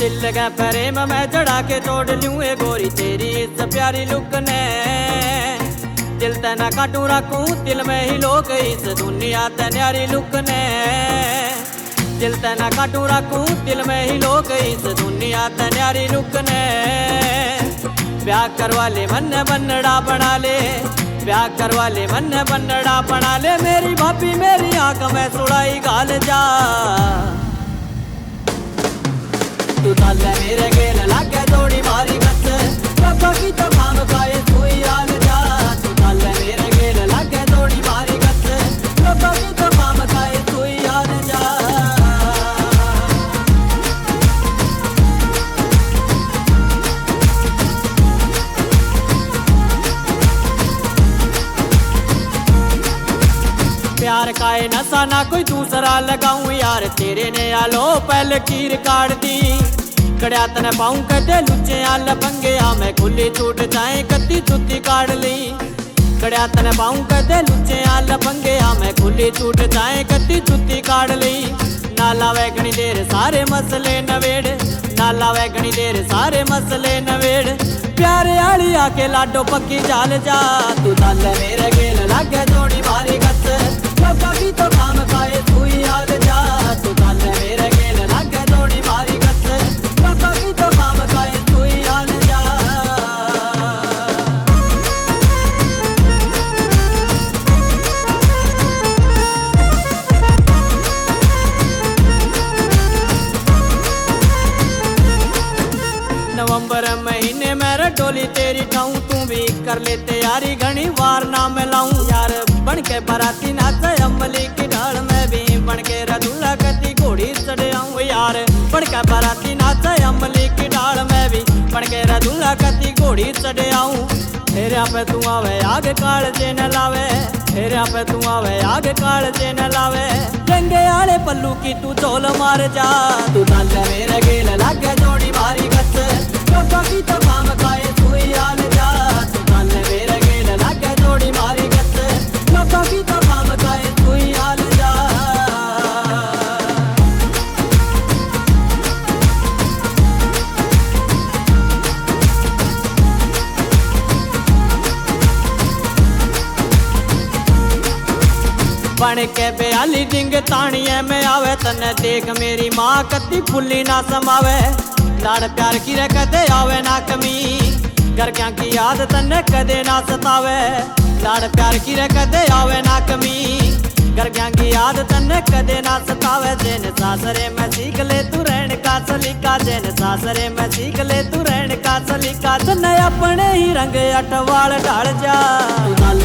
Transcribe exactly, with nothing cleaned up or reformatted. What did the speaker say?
दिल के प्रेम में चढ़ा के तोड़ लूं ए गोरी तेरी इस प्यारी लुक ने। दिल ते ना काटू रखूं दिल में ही लोग इस दुनिया ते न्यारी लुक ने। दिल ते ना काटू रखूं दिल में ही लोग इस दुनिया ते न्यारी लुक ने। ब्याह करवा ले मन बनड़ा बना ले, ब्याह करवा ले मन बनड़ा बना ले। मेरी भाभी मेरी आंख में सुड़ाई गाल जा, तू ताल मेरे गेल लागे थोड़ी मारी गत, बाबा की तो काम खाए कोई आल जा। तू ताल मेरे गेल लागे थोड़ी मारी गत, बाबा की तो काम खाए कोई आल जा। प्यार का है नशा ना कोई दूसरा लगाऊं यार, तेरे ने आलो पहले कीर काट दी। कड़िया तने पाऊं कदे लुच्चे आल पंगे आ, मैं खुली छूट जाए कत्ती जुत्ती काट ली। कड़िया तने पाऊं कदे लुच्चे आल पंगे आ, मैं खुली छूट जाए कत्ती जुत्ती काट ली। ना लावे घनी देर सारे मसले नवेड़, ना लावे घनी देर सारे मसले नवेड़। प्यारे आली आके लाडो पक्की जाल जा, तू ताल मेरे गेल लागे थोड़ी मारी गत, बाबा की तो काम खाए तू ही आल जा। तू ताल मेरे गेल लागे थोड़ी मारी गत, बाबा की तो काम खाए तू ही आल जा। नवंबर महीने में डोली तेरी ठाऊं, तू भी कर ले तैयारी घनी वार ना मैं लाऊं। यार बन के बराती नाचे अम्बली की ढाल में भी, बन के रदूल्हा कती घोड़ी चढ़े आऊं। यार बन के बराती नाचे अम्बली की ढाल में भी, बन के रदूल्हा कती घोड़ी चढ़े आऊं। तेरे पे तू आवे आगे काल जे न लावे, तेरे पे तू आवे आगे काल जे न लावे। रंगे आले पल्लू की तू चोल मार जा, तू ताल मेरे गेल लागे जोड़ी मारी गत, बाबा की तो काम खाए तू ही आल जा। तू ताल मेरे गेल लागे जोड़ी मारी गत, बाबा की तो काम खाए तू ही आल जा। बन के बयाली डिंग तानिए में आवे, तने देख मेरी माँ कती फुल्ली ना समावे। लाड़ प्यार की रे कदे आवे ना कमी, घर क्या की याद तने कदे ना सतावे। लाड़ प्यार की रे कदे आवे ना कमी, घर क्या की याद तने कदे ना सतावे। जेन सासरे में सीख ले तू रहन का सलीका, जेन सासरे में सीख ले तू रहन का सलीका। तने अपने ही रंग अटवाल ढाल जा, तू ताल